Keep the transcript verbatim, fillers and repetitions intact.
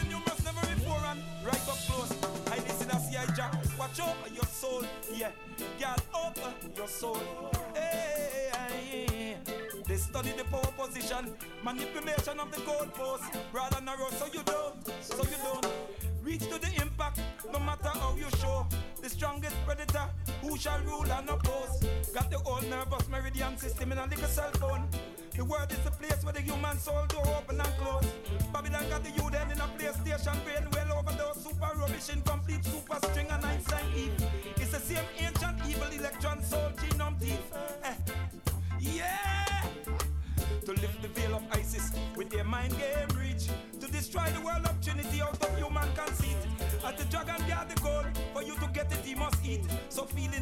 man you must never before and right up close. I listen as I jack. Watch over your soul, yeah. Girl, open your soul. Hey, hey, hey. They study the power position, manipulation of the goalpost. Broad and narrow, so you don't, so you don't reach to the impact, no matter how you show. The strongest predator, who shall rule and oppose. Got the whole nervous meridian system in a little cell phone. The world is the place where the human soul door open and close. Babylon got the youth then in a PlayStation brain well overdose. Super rubbish, incomplete, super string and Einstein Eve. It's the same ancient evil electron soul genome thief. Eh. Yeah! To lift the veil of ISIS with their mind game reach. To destroy the world of Trinity out of human conceit. As the dragon guard the gold, for you to get it he must eat. So feel